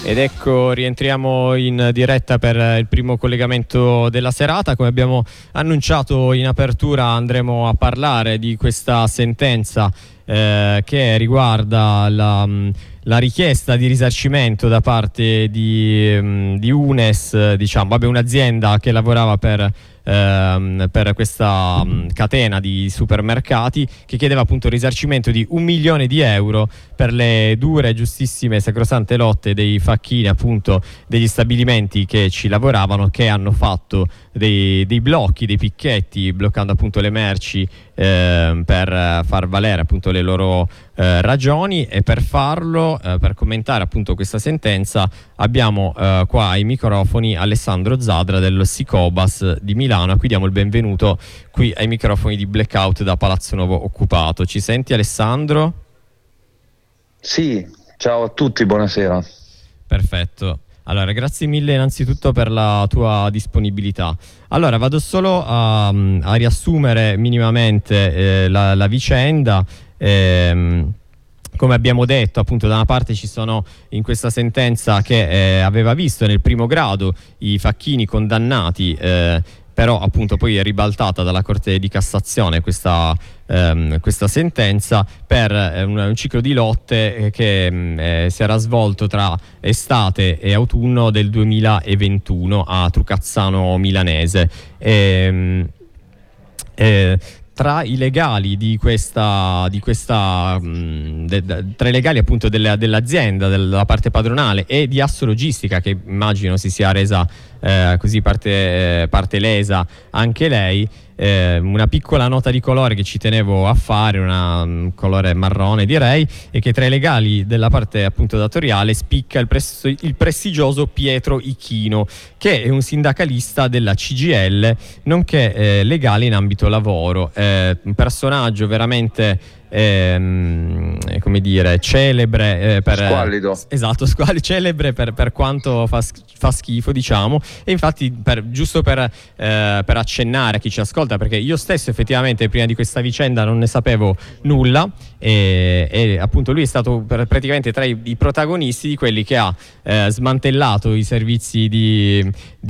Ed ecco, rientriamo in diretta per il primo collegamento della serata. Come abbiamo annunciato in apertura, andremo a parlare di questa sentenza che riguarda la richiesta di risarcimento da parte di Unes, diciamo, un'azienda che lavorava per questa catena di supermercati, che chiedeva appunto il risarcimento di 1 milione di euro per le dure, giustissime, sacrosante lotte dei facchini, appunto degli stabilimenti che ci lavoravano, che hanno fatto dei blocchi, dei picchetti, bloccando appunto le merci per far valere appunto le loro ragioni. E per farlo, per commentare appunto questa sentenza, abbiamo qua ai microfoni Alessandro Zadra del Sicobas di Milano, a cui diamo il benvenuto qui ai microfoni di Blackout da Palazzo Nuovo Occupato. Ci senti, Alessandro? Sì, ciao a tutti, buonasera. Perfetto. Allora, grazie mille innanzitutto per la tua disponibilità. Allora, vado solo a riassumere minimamente la vicenda. Come abbiamo detto, appunto, da una parte ci sono in questa sentenza che aveva visto nel primo grado i facchini condannati, però appunto poi è ribaltata dalla Corte di Cassazione questa sentenza per un ciclo di lotte che si era svolto tra estate e autunno del 2021 a Trucazzano Milanese. Tra i legali tra i legali appunto dell'azienda, della parte padronale, e di Assologistica, che immagino si sia resa così parte lesa anche lei, una piccola nota di colore che ci tenevo a fare, un colore marrone direi, e che tra i legali della parte appunto datoriale spicca il prestigioso Pietro Ichino, che è un sindacalista della CGIL, nonché legale in ambito lavoro, un personaggio veramente come dire, celebre squallido. Esatto, celebre per quanto fa schifo, diciamo. E infatti, giusto per accennare a chi ci ascolta, perché io stesso effettivamente prima di questa vicenda non ne sapevo nulla, e appunto lui è stato praticamente tra i protagonisti di quelli che ha smantellato i servizi di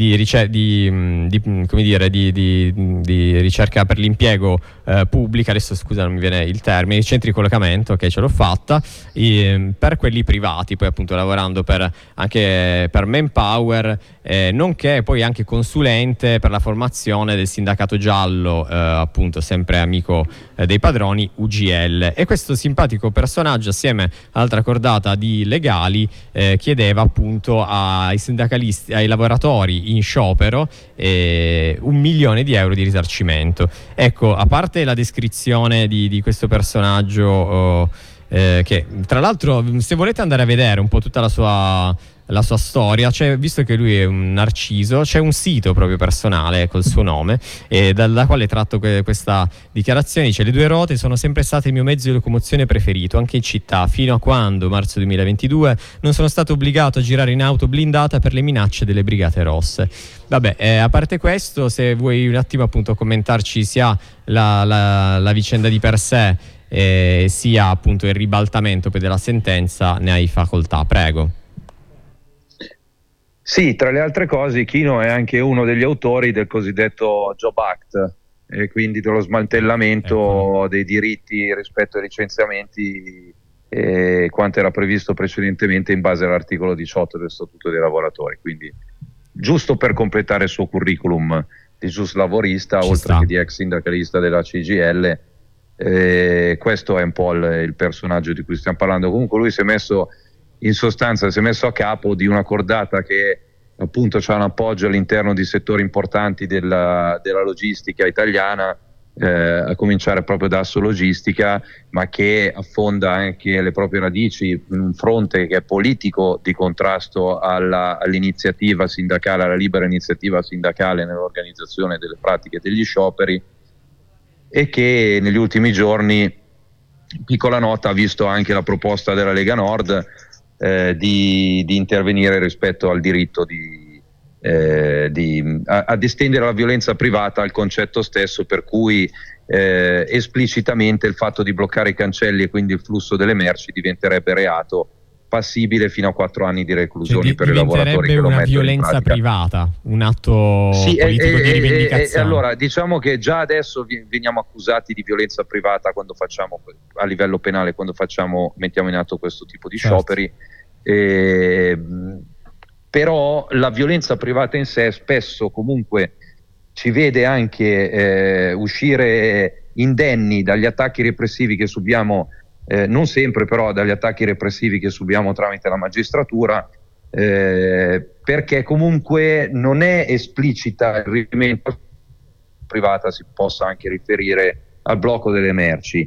ricerca per l'impiego pubblica. Adesso scusa, non mi viene il termine, i centri di collocamento, che ce l'ho fatta, per quelli privati, poi appunto lavorando anche per Manpower, nonché poi anche consulente per la formazione del sindacato giallo, appunto sempre amico dei padroni, UGL. E questo simpatico personaggio, assieme all'altra cordata di legali, chiedeva appunto ai sindacalisti, ai lavoratori in sciopero, 1 milione di euro di risarcimento. Ecco, a parte la descrizione di questo personaggio, che tra l'altro, se volete andare a vedere un po' tutta la sua storia, visto che lui è un narciso, c'è un sito proprio personale col suo nome, da quale tratto questa dichiarazione. Dice: le 2 ruote sono sempre state il mio mezzo di locomozione preferito, anche in città, fino a quando, marzo 2022, non sono stato obbligato a girare in auto blindata per le minacce delle Brigate Rosse. Vabbè, a parte questo, se vuoi un attimo appunto commentarci sia la vicenda di per sé, sia appunto il ribaltamento poi della sentenza, ne hai facoltà, prego. Sì, tra le altre cose, Ichino è anche uno degli autori del cosiddetto Job Act, e quindi dello smantellamento dei diritti rispetto ai licenziamenti, quanto era previsto precedentemente in base all'articolo 18 del Statuto dei lavoratori. Quindi, giusto per completare il suo curriculum di giuslavorista, oltre che di ex sindacalista della CGIL, questo è un po' il personaggio di cui stiamo parlando. Comunque lui si è messo a capo di una cordata che appunto ha un appoggio all'interno di settori importanti della logistica italiana, a cominciare proprio da Assologistica, ma che affonda anche le proprie radici in un fronte che è politico di contrasto all'iniziativa sindacale, alla libera iniziativa sindacale nell'organizzazione delle pratiche degli scioperi, e che negli ultimi giorni, piccola nota, ha visto anche la proposta della Lega Nord di intervenire rispetto al diritto ad estendere la violenza privata al concetto stesso, per cui esplicitamente il fatto di bloccare i cancelli e quindi il flusso delle merci diventerebbe reato, passibile fino a 4 anni di reclusione per i lavoratori che lo mettono in violenza pratica. privata, un atto politico di rivendicazione. Allora, diciamo che già adesso veniamo accusati di violenza privata quando facciamo, a livello penale, quando mettiamo in atto questo tipo di scioperi. Però la violenza privata in sé spesso comunque ci vede anche uscire indenni dagli attacchi repressivi che subiamo, non sempre però dagli attacchi repressivi che subiamo tramite la magistratura, perché comunque non è esplicita il riferimento privata, si possa anche riferire al blocco delle merci.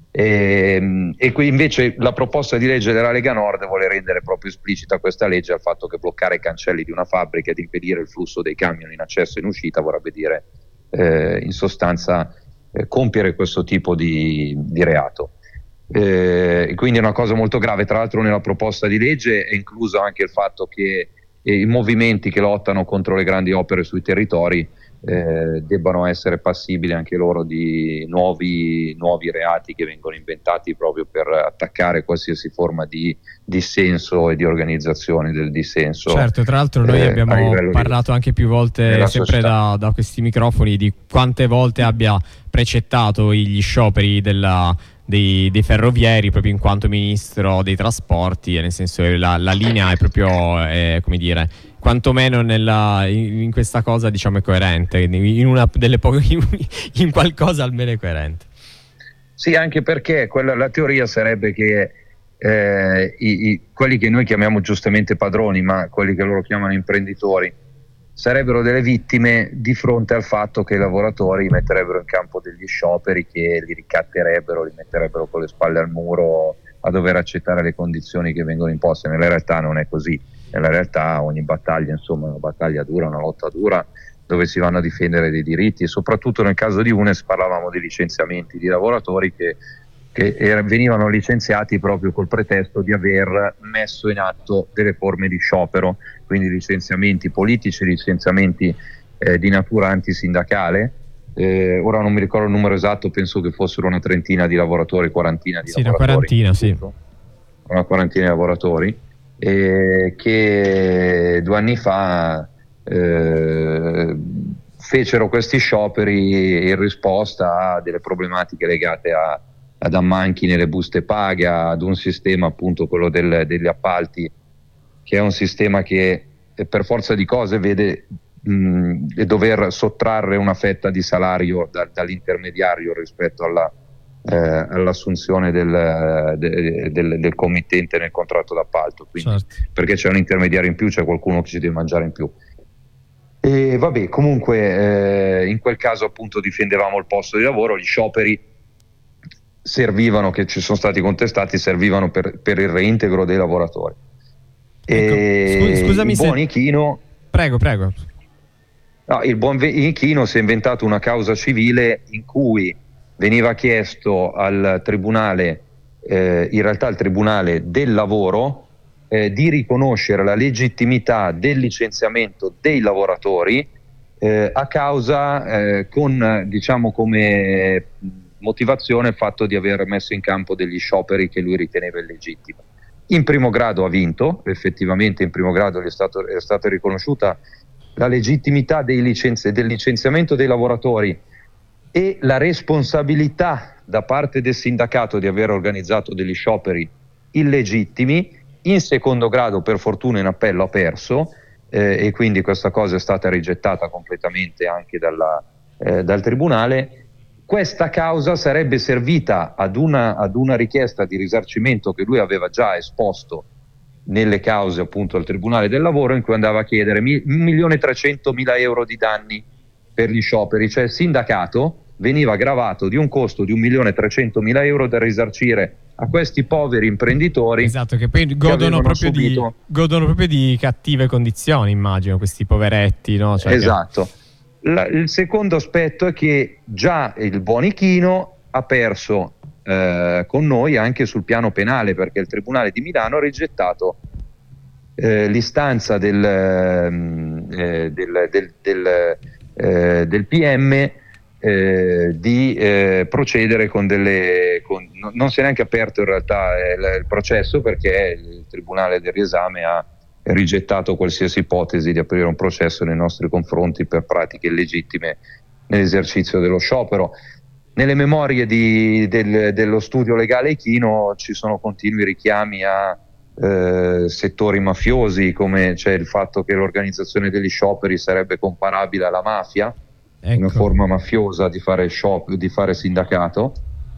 E qui invece la proposta di legge della Lega Nord vuole rendere proprio esplicita questa legge al fatto che bloccare i cancelli di una fabbrica ed impedire il flusso dei camion in accesso e in uscita vorrebbe dire in sostanza compiere questo tipo di reato. Quindi è una cosa molto grave. Tra l'altro nella proposta di legge è incluso anche il fatto che i movimenti che lottano contro le grandi opere sui territori debbano essere passibili anche loro di nuovi reati che vengono inventati proprio per attaccare qualsiasi forma di dissenso e di organizzazione del dissenso. Certo, tra l'altro noi abbiamo parlato anche più volte sempre da questi microfoni di quante volte abbia precettato gli scioperi dei ferrovieri proprio in quanto ministro dei trasporti, e nel senso la linea è proprio come dire, quantomeno in questa cosa diciamo è coerente, in una delle in qualcosa almeno è coerente. Sì, anche perché la teoria sarebbe che quelli che noi chiamiamo giustamente padroni, ma quelli che loro chiamano imprenditori, sarebbero delle vittime di fronte al fatto che i lavoratori metterebbero in campo degli scioperi che li ricatterebbero, li metterebbero con le spalle al muro a dover accettare le condizioni che vengono imposte. Nella realtà non è così. Nella realtà ogni battaglia, insomma, è una battaglia dura, una lotta dura, dove si vanno a difendere dei diritti, e soprattutto nel caso di UNES parlavamo di licenziamenti di lavoratori che venivano licenziati proprio col pretesto di aver messo in atto delle forme di sciopero, quindi licenziamenti politici, licenziamenti di natura antisindacale. Ora non mi ricordo il numero esatto, penso che fossero una trentina di lavoratori, quarantina di lavoratori. Una quarantina, sì. Una quarantina di lavoratori che 2 anni fa fecero questi scioperi in risposta a delle problematiche legate ad ammanchi nelle buste paga, ad un sistema, appunto quello degli appalti, che è un sistema che per forza di cose vede dover sottrarre una fetta di salario dall'intermediario rispetto all'assunzione del committente nel contratto d'appalto, quindi, certo. Perché c'è un intermediario in più, c'è qualcuno che ci deve mangiare in più. E vabbè, comunque in quel caso appunto difendevamo il posto di lavoro. Gli scioperi servivano, che ci sono stati contestati, servivano per il reintegro dei lavoratori. Ecco, scusami, il buon Ichino, prego. No, il buon Ichino si è inventato una causa civile in cui veniva chiesto al tribunale, in realtà al tribunale del lavoro, di riconoscere la legittimità del licenziamento dei lavoratori a causa con, diciamo, come motivazione il fatto di aver messo in campo degli scioperi che lui riteneva illegittimi. In primo grado ha vinto, effettivamente in primo grado è stata riconosciuta la legittimità del licenziamento dei lavoratori e la responsabilità da parte del sindacato di aver organizzato degli scioperi illegittimi. In secondo grado, per fortuna, in appello ha perso, e quindi questa cosa è stata rigettata completamente anche dal tribunale. Questa causa sarebbe servita ad una richiesta di risarcimento che lui aveva già esposto nelle cause appunto al Tribunale del Lavoro, in cui andava a chiedere 1.300.000 euro di danni per gli scioperi, cioè il sindacato veniva gravato di un costo di 1.300.000 euro da risarcire a questi poveri imprenditori. Esatto, che poi godono proprio di cattive condizioni, immagino, questi poveretti, no? Cioè esatto. Il secondo aspetto è che già il buon Ichino ha perso con noi anche sul piano penale, perché il Tribunale di Milano ha rigettato l'istanza del PM di procedere con non si è neanche aperto in realtà il processo, perché il Tribunale del riesame ha rigettato qualsiasi ipotesi di aprire un processo nei nostri confronti per pratiche illegittime nell'esercizio dello sciopero. Nelle memorie dello studio legale Ichino ci sono continui richiami a settori mafiosi, come c'è il fatto che l'organizzazione degli scioperi sarebbe comparabile alla mafia, una forma mafiosa di fare sindacato,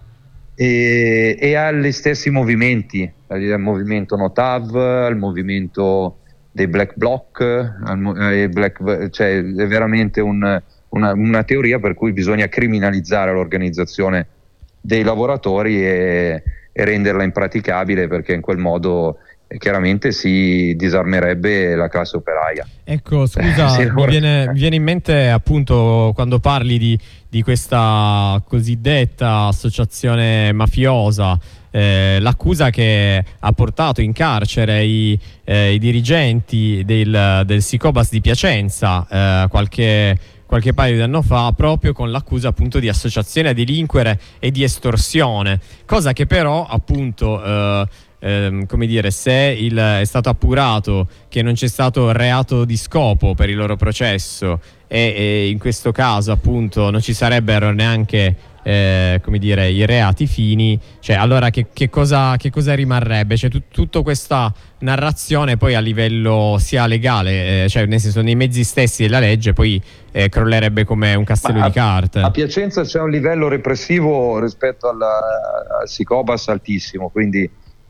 e agli stessi movimenti, al movimento Notav, al movimento dei Black Bloc, cioè è veramente una teoria per cui bisogna criminalizzare l'organizzazione dei lavoratori e renderla impraticabile, perché in quel modo chiaramente si disarmerebbe la classe operaia. Ecco, scusa, mi viene in mente, appunto, quando parli di questa cosiddetta associazione mafiosa, l'accusa che ha portato in carcere i dirigenti del Sicobas di Piacenza qualche paio di anni fa, proprio con l'accusa appunto di associazione a delinquere e di estorsione, cosa che però appunto come dire, se è stato appurato che non c'è stato reato di scopo per il loro processo e in questo caso appunto non ci sarebbero neanche come dire, i reati fini, cioè allora che cosa rimarrebbe? Cioè tutta questa narrazione poi a livello sia legale, cioè nel senso nei mezzi stessi della legge, poi crollerebbe come un castello di carte. A Piacenza c'è un livello repressivo rispetto al Sicobas altissimo, quindi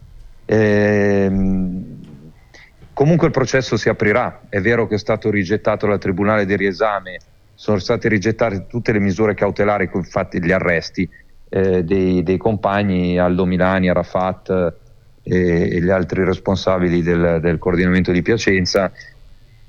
comunque il processo si aprirà. È vero che è stato rigettato dal Tribunale di riesame, sono state rigettate tutte le misure cautelari, infatti gli arresti dei compagni, Aldo Milani, Arafat e gli altri responsabili del coordinamento di Piacenza,